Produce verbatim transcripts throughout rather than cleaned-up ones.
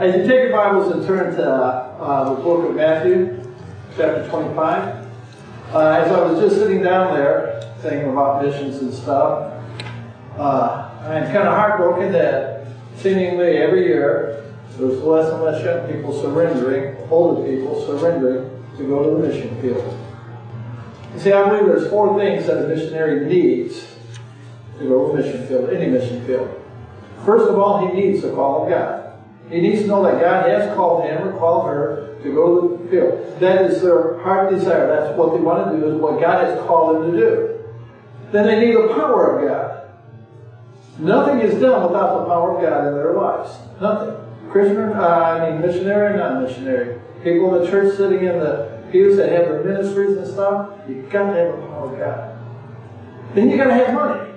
As you take your Bibles and turn to uh, the book of Matthew, chapter twenty-five. Uh, as I was just sitting down there thinking about missions and stuff, uh, I'm kind of heartbroken that seemingly every year there's less and less young people surrendering, older people surrendering to go to the mission field. You see, I believe there's four things that a missionary needs to go to a mission field, any mission field. First of all, he needs the call of God. He needs to know that God has called him or called her to go to the field. That is their heart desire. That's what they want to do, is what God has called them to do. Then they need the power of God. Nothing is done without the power of God in their lives. Nothing. Christian, uh, I mean missionary or non-missionary. People in the church sitting in the pews that have their ministries and stuff, you've got to have the power of God. Then you've got to have money.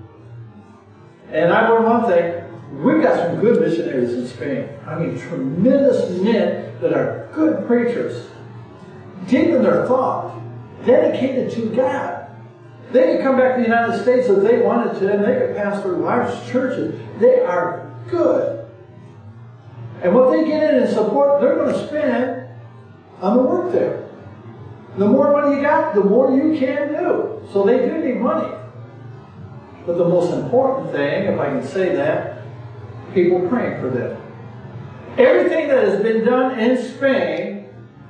And I learned one thing. We've got some good missionaries in Spain. I mean, tremendous men that are good preachers, deep in their thought, dedicated to God. They could come back to the United States if they wanted to, and they could pastor large churches. They are good. And what they get in and support, they're going to spend on the work there. The more money you got, the more you can do. So they do need money. But the most important thing, if I can say that, people praying for them. Everything that has been done in Spain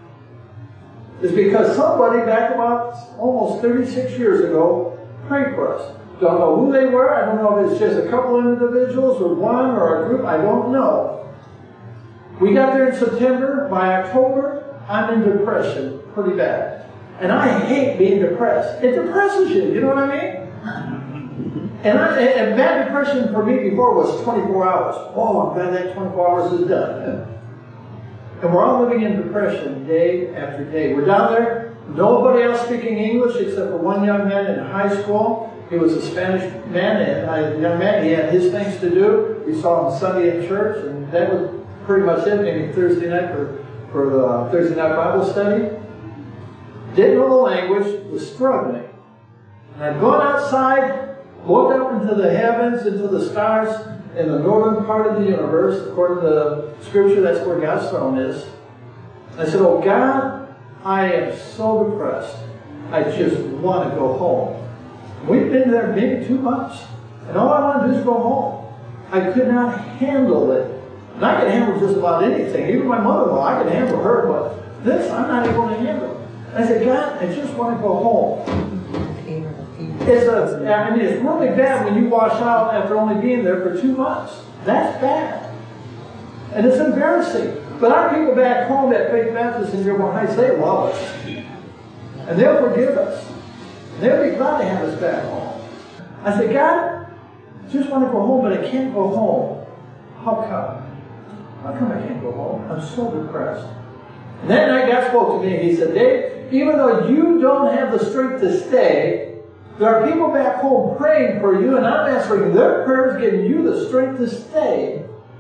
is because somebody back about almost thirty-six years ago prayed for us. Don't know who they were. I don't know if it's just a couple of individuals or one or a group. I don't know. We got there in September. By October, I'm in depression pretty bad. And I hate being depressed. It depresses you. You know what I mean? And, I, and bad depression for me before was twenty-four hours. Oh, I'm glad that twenty-four hours is done. And we're all living in depression day after day. We're down there, nobody else speaking English except for one young man in high school. He was a Spanish man, and a young man. He had his things to do. We saw him Sunday at church, and that was pretty much it. Maybe Thursday night for, for the Thursday night Bible study. Didn't know the language, was struggling. And I'd gone outside, looked up into the heavens, into the stars in the northern part of the universe. According to Scripture, that's where God's throne is. I said, oh God, I am so depressed. I just want to go home. We've been there maybe two months. And all I want to do is go home. I could not handle it. And I can handle just about anything. Even my mother-in-law, I can handle her. But this, I'm not able to handle. I said, God, I just want to go home. It's a, I mean, it's really bad when you wash out after only being there for two months. That's bad. And it's embarrassing. But our people back home at Faith Baptist in Dearborn Heights, they love us. And they'll forgive us. And they'll be glad to have us back home. I said, God, I just want to go home, but I can't go home. How come? How come I can't go home? I'm so depressed. And that night God spoke to me and he said, Dave, even though you don't have the strength to stay, there are people back home praying for you, and I'm answering their prayers, giving you the strength to stay.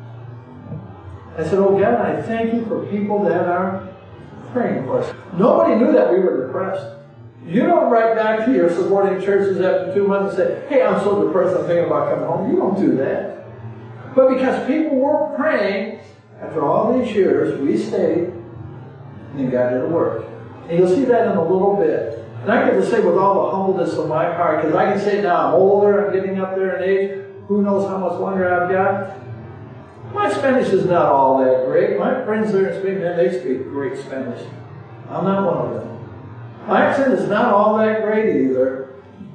I said, oh God, I thank you for people that are praying for us. Nobody knew that we were depressed. You don't write back to your supporting churches after two months and say, hey, I'm so depressed, I'm thinking about coming home. You don't do that. But because people were praying, after all these years, we stayed, and then God did the work. And you'll see that in a little bit. And I get to say with all the humbleness of my heart, because I can say now I'm older, I'm getting up there in age, who knows how much longer I've got. My Spanish is not all that great. My friends there in Spain, man, they speak great Spanish. I'm not one of them. My accent is not all that great either.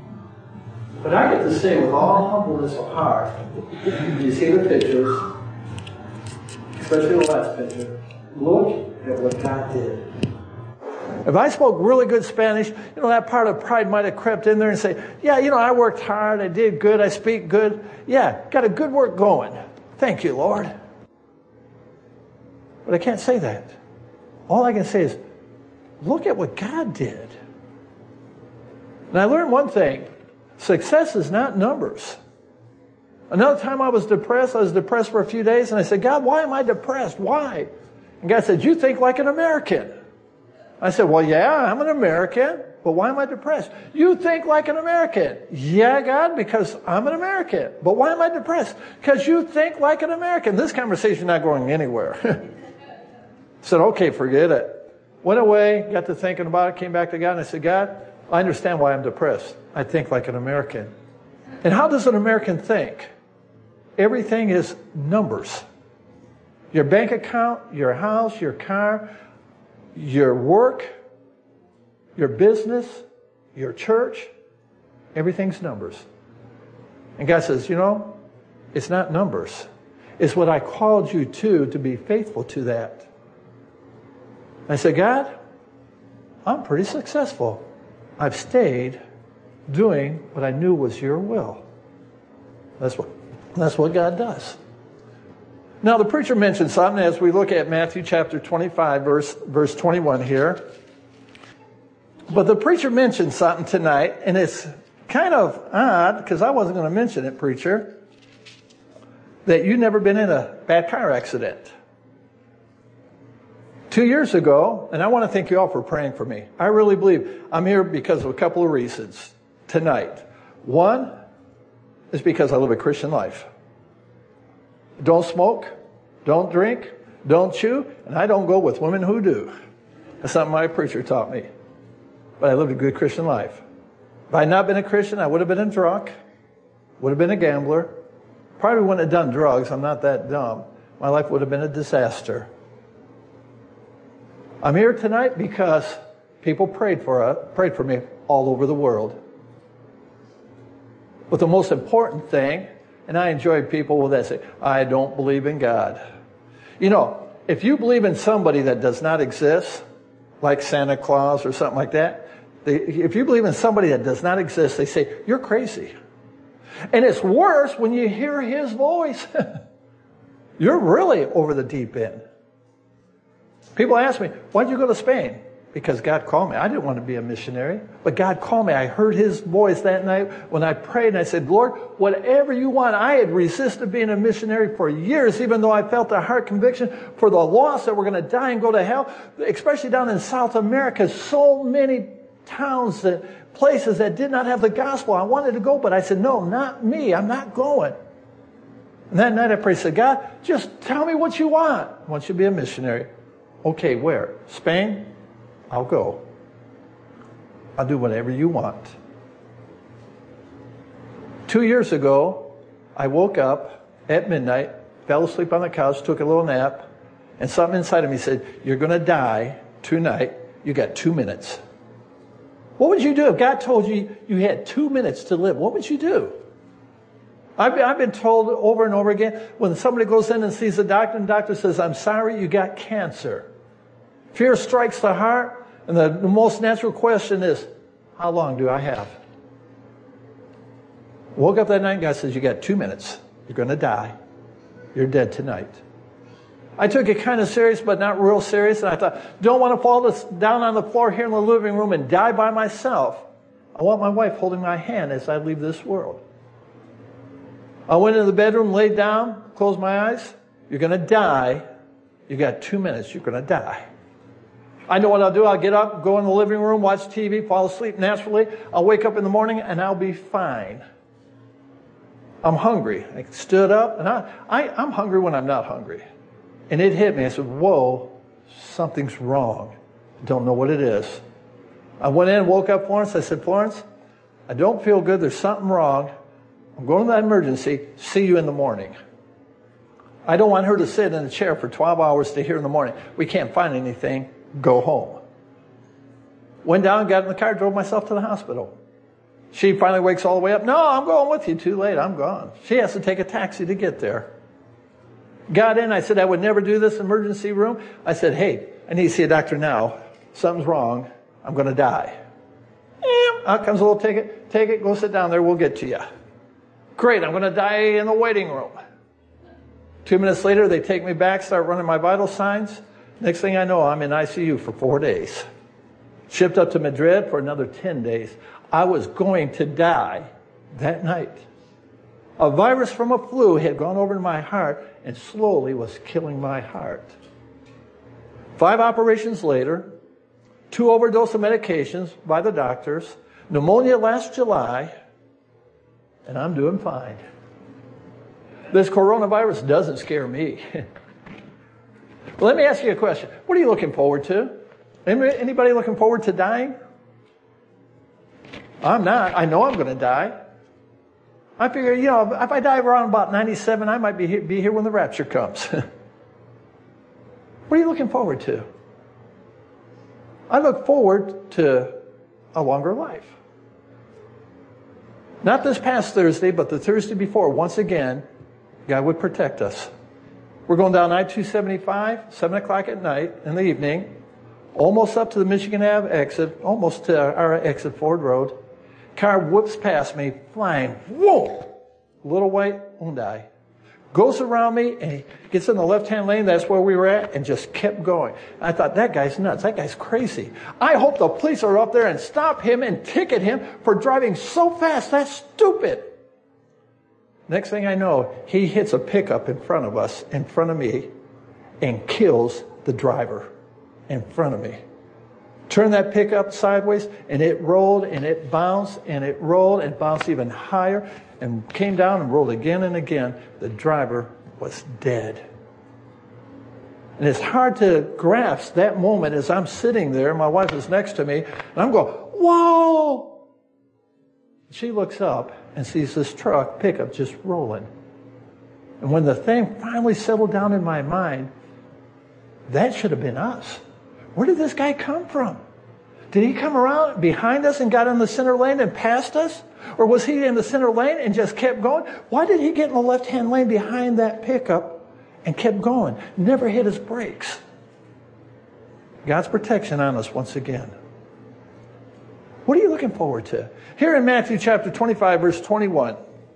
But I get to say with all humbleness of heart, you see the pictures, especially the last picture, look at what God did. If I spoke really good Spanish, you know, that part of pride might have crept in there and say, yeah, you know, I worked hard, I did good, I speak good. Yeah, got a good work going. Thank you, Lord. But I can't say that. All I can say is, look at what God did. And I learned one thing. Success is not numbers. Another time I was depressed, I was depressed for a few days, and I said, God, why am I depressed? Why? And God said, you think like an American. I said, well, yeah, I'm an American. But why am I depressed? You think like an American. Yeah, God, because I'm an American. But why am I depressed? Because you think like an American. This conversation is not going anywhere. Said, okay, forget it. Went away, got to thinking about it, came back to God, and I said, God, I understand why I'm depressed. I think like an American. And how does an American think? Everything is numbers. Your bank account, your house, your car, your work, your business, your church, everything's numbers. And God says, you know, it's not numbers. It's what I called you to, to be faithful to that. I said, God, I'm pretty successful. I've stayed doing what I knew was your will. That's what, that's what God does. Now, the preacher mentioned something as we look at Matthew chapter twenty-five, verse, verse twenty-one here. But the preacher mentioned something tonight, and it's kind of odd, because I wasn't going to mention it, preacher, that you've never been in a bad car accident. Two years ago, and I want to thank you all for praying for me. I really believe I'm here because of a couple of reasons tonight. One is because I live a Christian life. Don't smoke, don't drink, don't chew, and I don't go with women who do. That's something my preacher taught me. But I lived a good Christian life. If I had not been a Christian, I would have been a drunk, would have been a gambler, probably wouldn't have done drugs. I'm not that dumb. My life would have been a disaster. I'm here tonight because people prayed for us, prayed for me all over the world. But the most important thing, and I enjoy people that say, I don't believe in God. You know, if you believe in somebody that does not exist, like Santa Claus or something like that, they, if you believe in somebody that does not exist, they say, you're crazy. And it's worse when you hear his voice. You're really over the deep end. People ask me, why did you go to Spain? Because God called me. I didn't want to be a missionary, but God called me. I heard his voice that night when I prayed, and I said, Lord, whatever you want. I had resisted being a missionary for years, even though I felt a heart conviction for the lost that were going to die and go to hell, especially down in South America. So many towns, that, places that did not have the gospel. I wanted to go, but I said, no, not me. I'm not going. And that night I prayed, I said, God, just tell me what you want. I want you to be a missionary. Okay, where? Spain? I'll go. I'll do whatever you want. Two years ago, I woke up at midnight, fell asleep on the couch, took a little nap, and something inside of me said, you're going to die tonight. You got two minutes. What would you do if God told you you had two minutes to live? What would you do? I've been, I've been told over and over again, when somebody goes in and sees a doctor, and the doctor says, I'm sorry, you got cancer. Fear strikes the heart, and the, the most natural question is, how long do I have? Woke up that night, and God says, you got two minutes. You're going to die. You're dead tonight. I took it kind of serious, but not real serious, and I thought, don't want to fall this, down on the floor here in the living room and die by myself. I want my wife holding my hand as I leave this world. I went into the bedroom, laid down, closed my eyes. You're going to die. You got two minutes. You're going to die. I know what I'll do. I'll get up, go in the living room, watch T V, fall asleep naturally. I'll wake up in the morning and I'll be fine. I'm hungry. I stood up and I, I, I'm hungry when I'm not hungry. And it hit me. I said, whoa, something's wrong. I don't know what it is. I went in, woke up Florence. I said, Florence, I don't feel good. There's something wrong. I'm going to that emergency. See you in the morning. I don't want her to sit in a chair for twelve hours to hear in the morning. We can't find anything. Go home. Went down, got in the car, drove myself to the hospital. She finally wakes all the way up. No, I'm going with you. Too late. I'm gone. She has to take a taxi to get there. Got in. I said, I would never do this emergency room. I said, hey, I need to see a doctor now. Something's wrong. I'm going to die. Yeah, out comes a little ticket. Take it. Go sit down there. We'll get to you. Great. I'm going to die in the waiting room. Two minutes later, they take me back, start running my vital signs. Next thing I know, I'm in I C U for four days. Shipped up to Madrid for another ten days. I was going to die that night. A virus from a flu had gone over to my heart and slowly was killing my heart. Five operations later, two overdose of medications by the doctors, pneumonia last July, and I'm doing fine. This coronavirus doesn't scare me. Well, let me ask you a question. What are you looking forward to? Anybody looking forward to dying? I'm not. I know I'm going to die. I figure, you know, if I die around about ninety-seven, I might be here, be here when the rapture comes. What are you looking forward to? I look forward to a longer life. Not this past Thursday, but the Thursday before. Once again, God would protect us. We're going down I two seventy-five, seven o'clock at night in the evening, almost up to the Michigan Avenue exit, almost to our exit Ford Road. Car whoops past me, flying, whoa! Little white Hyundai. Goes around me and he gets in the left-hand lane, that's where we were at, and just kept going. I thought, that guy's nuts, that guy's crazy. I hope the police are up there and stop him and ticket him for driving so fast, that's stupid. Next thing I know, he hits a pickup in front of us, in front of me, and kills the driver in front of me. Turned that pickup sideways, and it rolled, and it bounced, and it rolled, and bounced even higher, and came down and rolled again and again. The driver was dead. And it's hard to grasp that moment as I'm sitting there. My wife is next to me, and I'm going, whoa! She looks up and sees this truck pickup just rolling. And when the thing finally settled down in my mind, that should have been us. Where did this guy come from? Did he come around behind us and got in the center lane and passed us? Or was he in the center lane and just kept going? Why did he get in the left-hand lane behind that pickup and kept going? Never hit his brakes. God's protection on us once again. What are you looking forward to? Here in Matthew chapter twenty-five, verse twenty-one.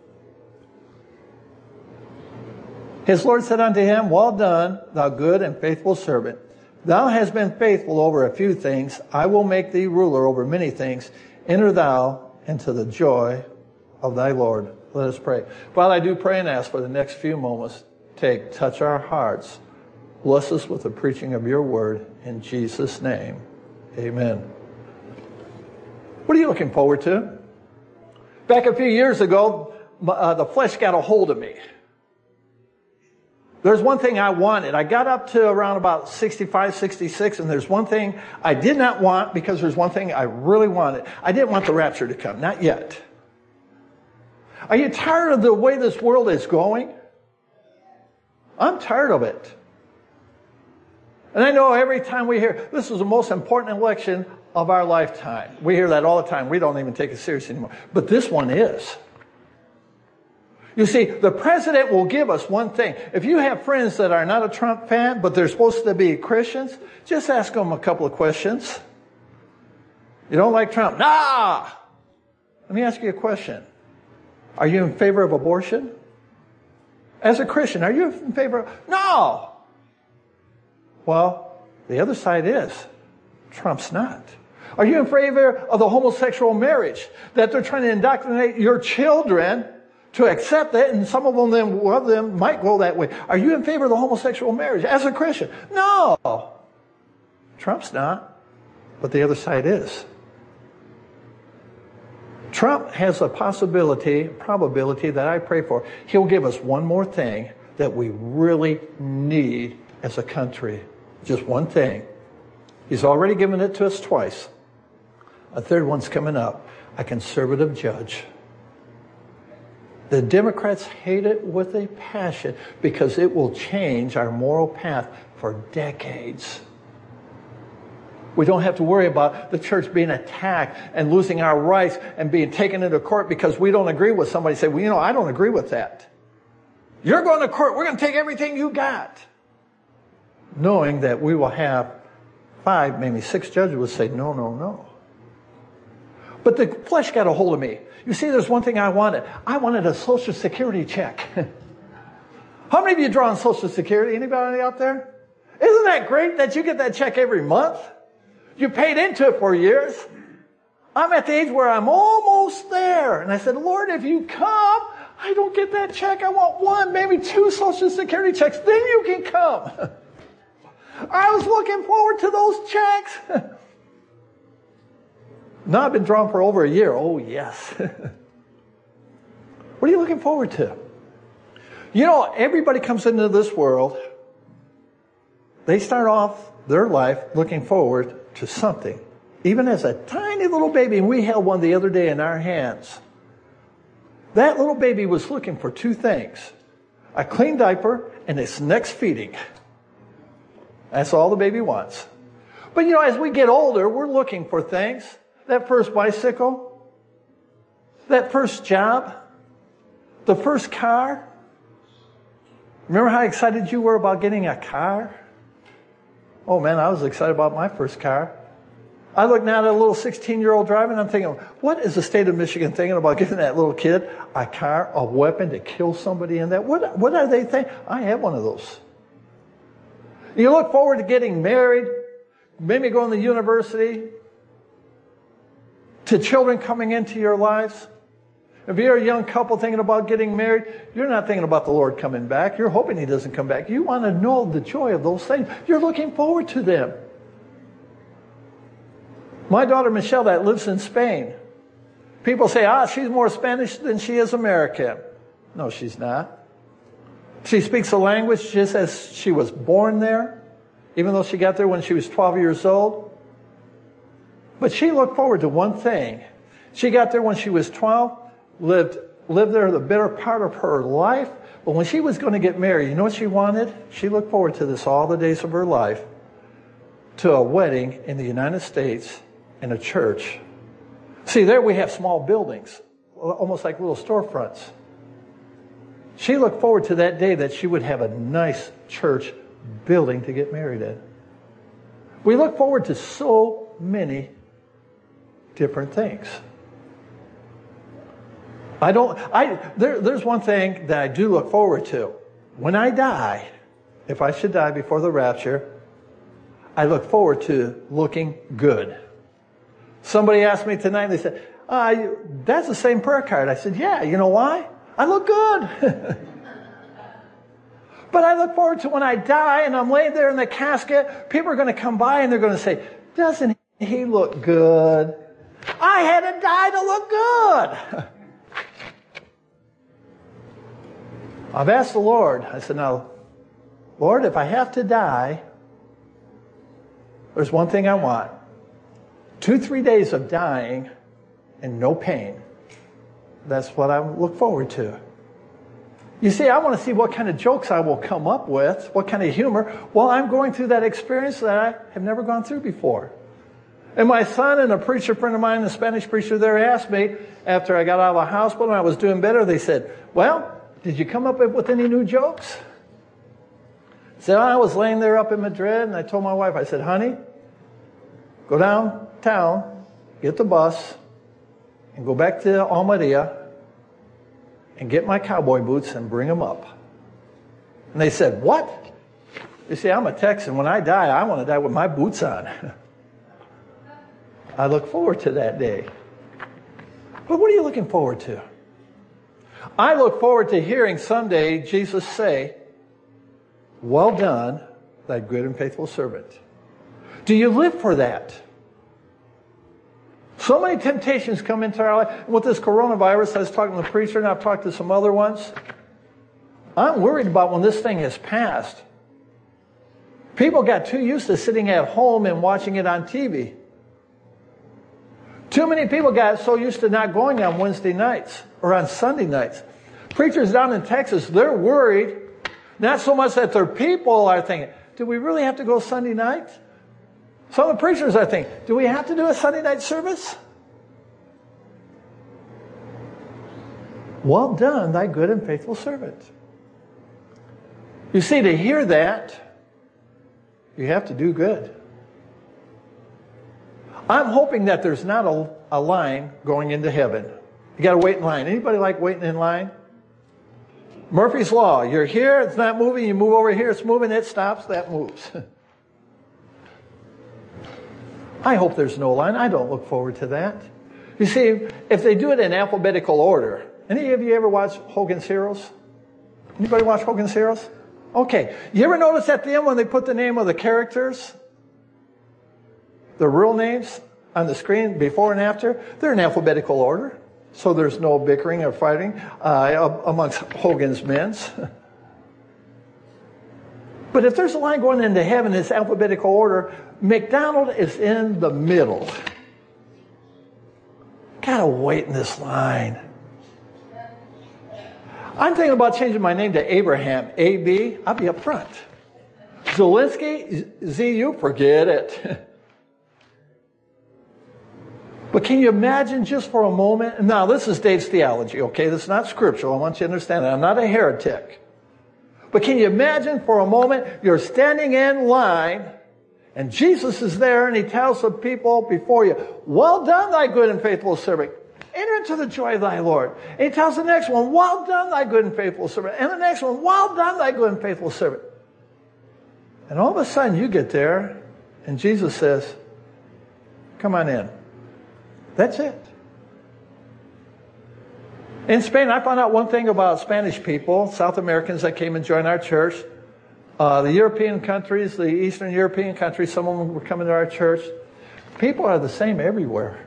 His Lord said unto him, well done, thou good and faithful servant. Thou hast been faithful over a few things. I will make thee ruler over many things. Enter thou into the joy of thy Lord. Let us pray. Father, I do pray and ask for the next few moments. Take, touch our hearts. Bless us with the preaching of your word. In Jesus' name, amen. What are you looking forward to? Back a few years ago, uh, the flesh got a hold of me. There's one thing I wanted. I got up to around about sixty-five, sixty-six, and there's one thing I did not want because there's one thing I really wanted. I didn't want the rapture to come. Not yet. Are you tired of the way this world is going? I'm tired of it. And I know every time we hear, this is the most important election of our lifetime. We hear that all the time. We don't even take it seriously anymore. But this one is. You see, the president will give us one thing. If you have friends that are not a Trump fan, but they're supposed to be Christians, just ask them a couple of questions. You don't like Trump? Nah! Let me ask you a question. Are you in favor of abortion? As a Christian, are you in favor of... No! Well, the other side is. Trump's not. Are you in favor of the homosexual marriage? That they're trying to indoctrinate your children to accept that, and some of them, then, one of them might go that way. Are you in favor of the homosexual marriage as a Christian? No. Trump's not, but the other side is. Trump has a possibility, probability that I pray for. He'll give us one more thing that we really need as a country. Just one thing. He's already given it to us twice. A third one's coming up. A conservative judge. The Democrats hate it with a passion because it will change our moral path for decades. We don't have to worry about the church being attacked and losing our rights and being taken into court because we don't agree with somebody. Say, well, you know, I don't agree with that. You're going to court. We're going to take everything you got. Knowing that we will have five, maybe six judges would say, no, no, no. But the flesh got a hold of me. You see, there's one thing I wanted. I wanted a Social Security check. How many of you draw on Social Security? Anybody out there? Isn't that great that you get that check every month? You paid into it for years. I'm at the age where I'm almost there. And I said, Lord, if you come, I don't get that check. I want one, maybe two Social Security checks. Then you can come. I was looking forward to those checks. No, I've been drawn for over a year. Oh, yes. What are you looking forward to? You know, everybody comes into this world, they start off their life looking forward to something. Even as a tiny little baby, and we held one the other day in our hands. That little baby was looking for two things. A clean diaper and its next feeding. That's all the baby wants. But you know, as we get older, we're looking for things. That first bicycle, that first job, the first car. Remember how excited you were about getting a car? Oh man, I was excited about my first car. I look now at a little sixteen-year-old driving, I'm thinking, what is the state of Michigan thinking about giving that little kid a car, a weapon to kill somebody in that? What, what are they thinking? I have one of those. You look forward to getting married, maybe going to university, to children coming into your lives. If you're a young couple thinking about getting married, you're not thinking about the Lord coming back. You're hoping He doesn't come back. You want to know the joy of those things. You're looking forward to them. My daughter Michelle that lives in Spain. People say, ah, she's more Spanish than she is American. No, she's not. She speaks the language just as she was born there, even though she got there when she was twelve years old. But she looked forward to one thing. She got there when she was twelve, lived, lived there the better part of her life. But when she was going to get married, you know what she wanted? She looked forward to this all the days of her life, to a wedding in the United States in a church. See, there we have small buildings, almost like little storefronts. She looked forward to that day that she would have a nice church building to get married in. We look forward to so many different things. I don't, I, there, there's one thing that I do look forward to. When I die, if I should die before the rapture, I look forward to looking good. Somebody asked me tonight, they said, uh, that's the same prayer card. I said, yeah, you know why? I look good. But I look forward to when I die and I'm laying there in the casket, people are going to come by and they're going to say, doesn't he look good? I had to die to look good. I've asked the Lord, I said, now, Lord, if I have to die, there's one thing I want. Two, three days of dying and no pain. That's what I look forward to. You see, I want to see what kind of jokes I will come up with, what kind of humor, while I'm going through that experience that I have never gone through before. And my son and a preacher friend of mine, a Spanish preacher there, asked me, after I got out of the hospital and I was doing better, they said, well, did you come up with any new jokes? I said, I was laying there up in Madrid and I told my wife, I said, honey, go downtown, get the bus, and go back to Almeria and get my cowboy boots and bring them up. And they said, what? You see, I'm a Texan. When I die, I want to die with my boots on. I look forward to that day. But what are you looking forward to? I look forward to hearing someday Jesus say, well done, thy good and faithful servant. Do you live for that? So many temptations come into our life. And with this coronavirus, I was talking to the preacher and I've talked to some other ones. I'm worried about when this thing has passed. People got too used to sitting at home and watching it on T V. Too many people got so used to not going on Wednesday nights or on Sunday nights. Preachers down in Texas, they're worried, not so much that their people are thinking, do we really have to go Sunday night? Some of the preachers are thinking, do we have to do a Sunday night service? Well done, thy good and faithful servant. You see, to hear that, you have to do good. I'm hoping that there's not a, a line going into heaven. You got to wait in line. Anybody like waiting in line? Murphy's Law. You're here, it's not moving. You move over here, it's moving. It stops, that moves. I hope there's no line. I don't look forward to that. You see, if they do it in alphabetical order. Any of you ever watch Hogan's Heroes? Anybody watch Hogan's Heroes? Okay. You ever notice at the end when they put the name of the characters? The real names? on the screen, before and after, they're in alphabetical order. So there's no bickering or fighting uh, amongst Hogan's men's. But if there's a line going into heaven, it's alphabetical order. McDonald is in the middle. Gotta wait in this line. I'm thinking about changing my name to Abraham. A B, I'll be up front. Zelensky, Z U, forget it. But can you imagine just for a moment? Now, this is Dave's theology, okay? This is not scriptural. I want you to understand that. I'm not a heretic. But can you imagine for a moment, you're standing in line, and Jesus is there, and he tells the people before you, well done, thy good and faithful servant. Enter into the joy of thy Lord. And he tells the next one, well done, thy good and faithful servant. And the next one, well done, thy good and faithful servant. And all of a sudden, you get there, and Jesus says, come on in. That's it. In Spain, I found out one thing about Spanish people, South Americans that came and joined our church. Uh, the European countries, the Eastern European countries, some of them were coming to our church. People are the same everywhere.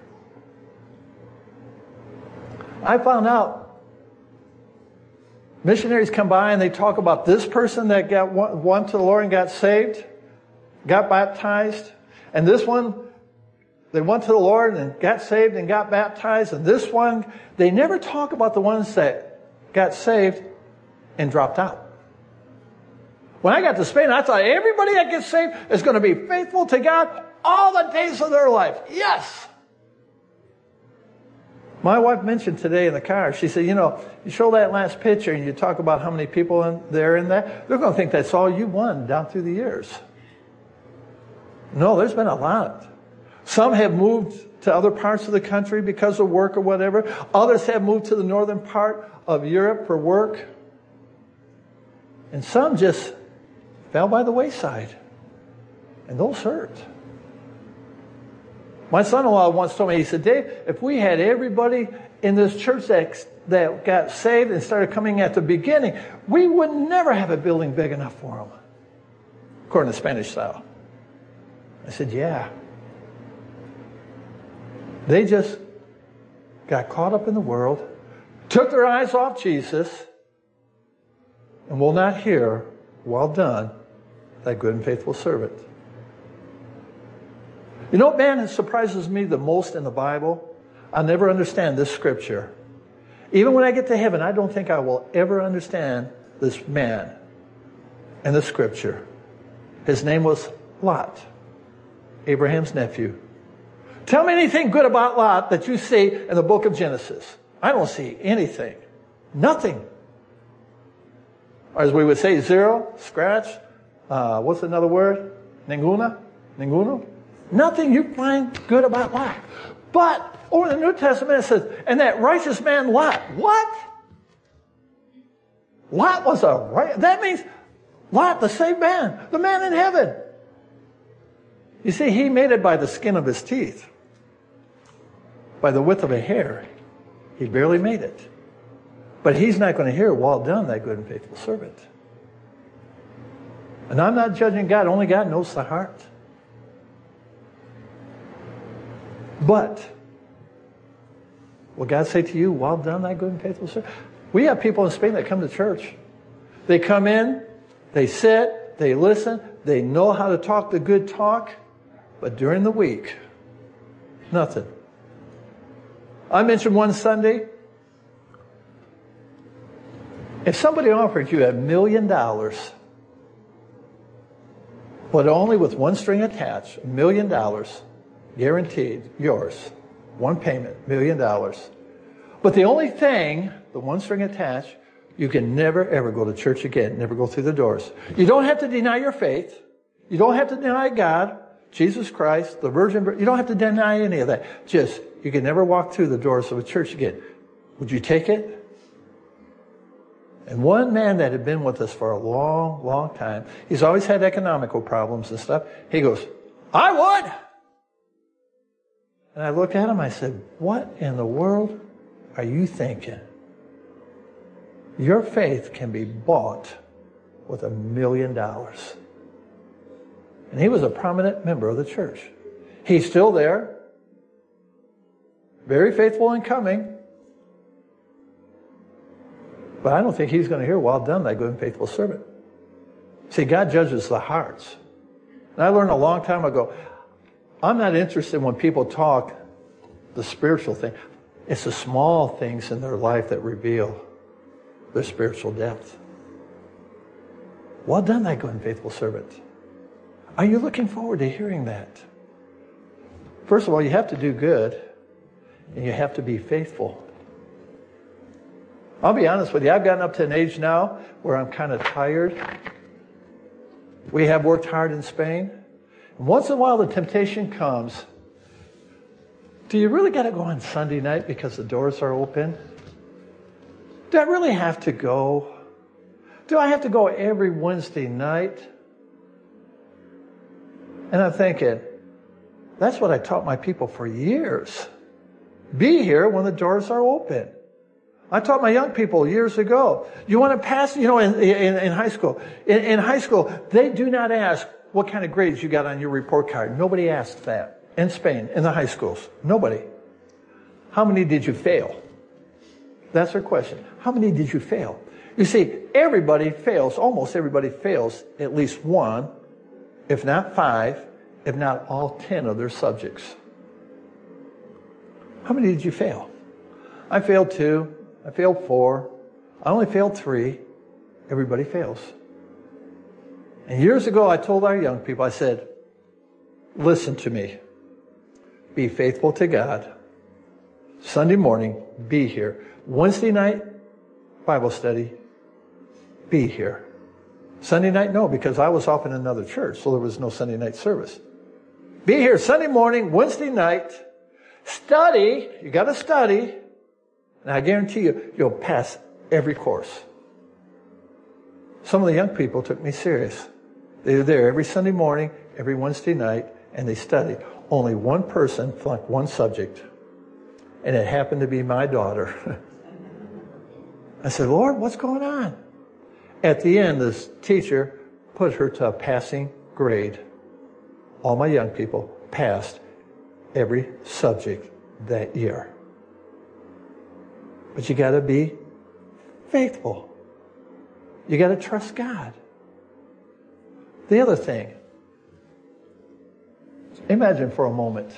I found out missionaries come by and they talk about this person that got one, one to the Lord and got saved, got baptized, and this one, they went to the Lord and got saved and got baptized. And this one, they never talk about the ones that got saved and dropped out. When I got to Spain, I thought everybody that gets saved is going to be faithful to God all the days of their life. Yes. My wife mentioned today in the car, she said, you know, you show that last picture and you talk about how many people in there in that, they're going to think that's all you won down through the years. No, there's been a lot. Some have moved to other parts of the country because of work or whatever. Others have moved to the northern part of Europe for work. And some just fell by the wayside. And those hurt. My son-in-law once told me, he said, Dave, if we had everybody in this church that, that got saved and started coming at the beginning, we would never have a building big enough for them. According to Spanish style. I said, yeah. They just got caught up in the world, took their eyes off Jesus, and will not hear, well done, thy good and faithful servant. You know what, man, it surprises me the most in the Bible? I'll never understand this scripture. Even when I get to heaven, I don't think I will ever understand this man and the scripture. His name was Lot, Abraham's nephew. Tell me anything good about Lot that you see in the book of Genesis. I don't see anything. Nothing. Or as we would say, zero, scratch. Uh, what's another word? Ninguna? Ninguno? Nothing you find good about Lot. But over in the New Testament it says, and that righteous man Lot. What? Lot was a right. That means Lot, the same man, the man in heaven. You see, he made it by the skin of his teeth. By the width of a hair. He barely made it. But he's not going to hear, well done, thy good and faithful servant. And I'm not judging God. Only God knows the heart. But will God say to you, well done, thy good and faithful servant? We have people in Spain that come to church. They come in, they sit, they listen, they know how to talk the good talk, but during the week, nothing. I mentioned one Sunday, if somebody offered you a million dollars, but only with one string attached, a million dollars, guaranteed, yours, one payment, million dollars. But the only thing, the one string attached, you can never ever go to church again, never go through the doors. You don't have to deny your faith. You don't have to deny God, Jesus Christ, the Virgin Birth. You don't have to deny any of that. Just, you can never walk through the doors of a church again. Would you take it? And one man that had been with us for a long, long time, he's always had economical problems and stuff. He goes, I would. And I looked at him, I said, what in the world are you thinking? Your faith can be bought with a million dollars. And he was a prominent member of the church. He's still there. Very faithful in coming. But I don't think he's going to hear, well done, thy good and faithful servant. See, God judges the hearts. And I learned a long time ago, I'm not interested when people talk the spiritual thing. It's the small things in their life that reveal their spiritual depth. Well done, thy good and faithful servant. Are you looking forward to hearing that? First of all, you have to do good, and you have to be faithful. I'll be honest with you, I've gotten up to an age now where I'm kind of tired. We have worked hard in Spain. And once in a while the temptation comes, do you really got to go on Sunday night because the doors are open? Do I really have to go? Do I have to go every Wednesday night? And I'm thinking, that's what I taught my people for years. Be here when the doors are open. I taught my young people years ago. You want to pass, you know, in, in, in high school. In, in high school, they do not ask what kind of grades you got on your report card. Nobody asks that. In Spain, in the high schools. Nobody. How many did you fail? That's their question. How many did you fail? You see, everybody fails, almost everybody fails at least one, if not five, if not all ten of their subjects. How many did you fail? I failed two. I failed four. I only failed three. Everybody fails. And years ago, I told our young people, I said, listen to me. Be faithful to God. Sunday morning, be here. Wednesday night, Bible study, be here. Sunday night, no, because I was off in another church, so there was no Sunday night service. Be here Sunday morning, Wednesday night, study. You got to study. And I guarantee you, you'll pass every course. Some of the young people took me serious. They were there every Sunday morning, every Wednesday night, and they studied. Only one person flunked one subject, and it happened to be my daughter. I said, Lord, what's going on? At the end, this teacher put her to a passing grade. All my young people passed every subject that year. But you got to be faithful. You got to trust God. The other thing, imagine for a moment.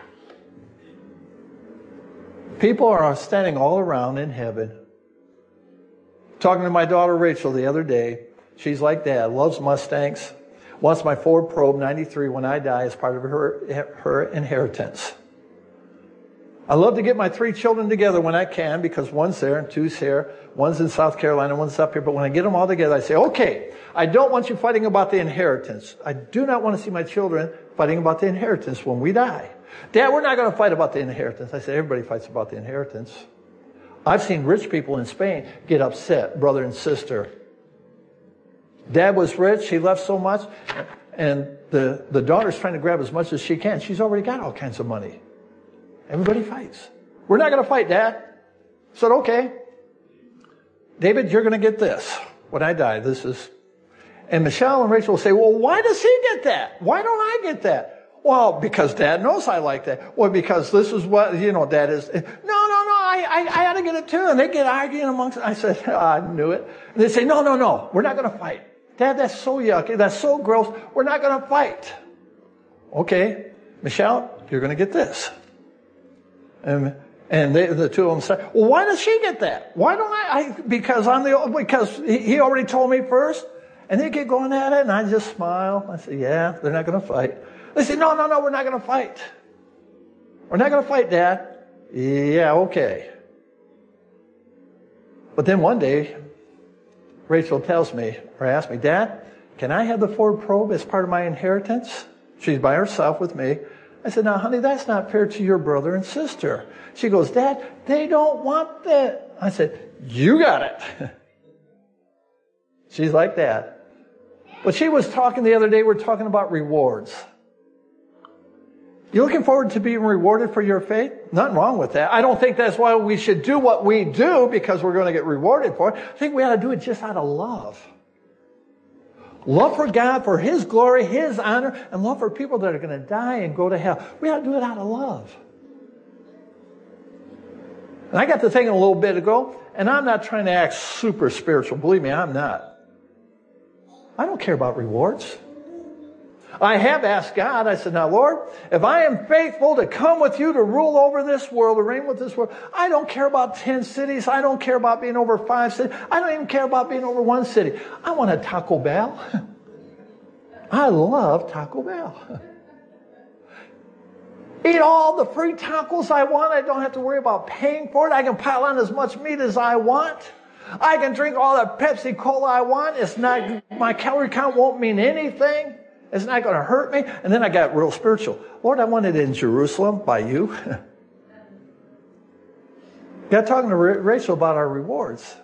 People are standing all around in heaven. Talking to my daughter Rachel the other day. She's like Dad, loves Mustangs. Wants my Ford Probe ninety-three when I die as part of her, her inheritance. I love to get my three children together when I can because one's there and two's here. One's in South Carolina, one's up here. But when I get them all together, I say, okay, I don't want you fighting about the inheritance. I do not want to see my children fighting about the inheritance when we die. Dad, we're not going to fight about the inheritance. I said, everybody fights about the inheritance. I've seen rich people in Spain get upset, brother and sister. Dad was rich. He left so much. And the, the daughter's trying to grab as much as she can. She's already got all kinds of money. Everybody fights. We're not going to fight, Dad. I said, okay. David, you're going to get this. When I die, this is... And Michelle and Rachel will say, well, why does he get that? Why don't I get that? Well, because Dad knows I like that. Well, because this is what, you know, Dad is... No, no, no, I, I, I ought to get it too. And they get arguing amongst... I said, oh, I knew it. And they say, no, no, no, we're not going to fight. Dad, that's so yucky. That's so gross. We're not going to fight. Okay, Michelle, you're going to get this. And, and they, the two of them say, well, why does she get that? Why don't I? I because I'm the, because he already told me first. And they get going at it, and I just smile. I say, yeah, they're not going to fight. They say, no, no, no, we're not going to fight. We're not going to fight, Dad. Yeah, okay. But then one day, Rachel tells me, or asks me, Dad, can I have the Ford Probe as part of my inheritance? She's by herself with me. I said, now, honey, that's not fair to your brother and sister. She goes, Dad, they don't want that. I said, you got it. She's like that. But she was talking the other day, we we're talking about rewards. You looking forward to being rewarded for your faith? Nothing wrong with that. I don't think that's why we should do what we do because we're going to get rewarded for it. I think we ought to do it just out of love. Love for God, for His glory, His honor, and love for people that are going to die and go to hell. We ought to do it out of love. And I got to thinking a little bit ago, and I'm not trying to act super spiritual. Believe me, I'm not. I don't care about rewards. I have asked God, I said, now, Lord, if I am faithful to come with you to rule over this world, to reign with this world, I don't care about ten cities. I don't care about being over five cities. I don't even care about being over one city. I want a Taco Bell. I love Taco Bell. Eat all the free tacos I want. I don't have to worry about paying for it. I can pile on as much meat as I want. I can drink all the Pepsi Cola I want. It's not, my calorie count won't mean anything. It's not going to hurt me. And then I got real spiritual. Lord, I want it in Jerusalem by you. Got talking to Rachel about our rewards.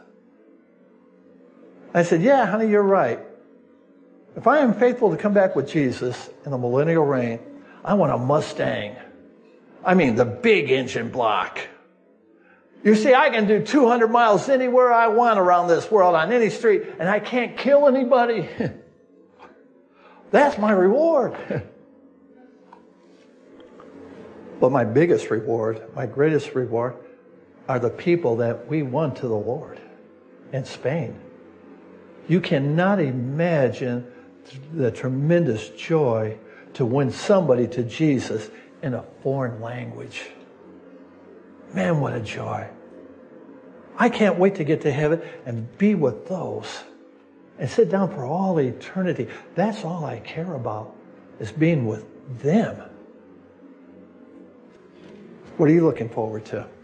I said, yeah, honey, you're right. If I am faithful to come back with Jesus in the millennial reign, I want a Mustang. I mean, the big engine block. You see, I can do two hundred miles anywhere I want around this world on any street, and I can't kill anybody. That's my reward. But my biggest reward, my greatest reward, are the people that we won to the Lord in Spain. You cannot imagine the tremendous joy to win somebody to Jesus in a foreign language. Man, what a joy. I can't wait to get to heaven and be with those and sit down for all eternity. That's all I care about, is being with them. What are you looking forward to?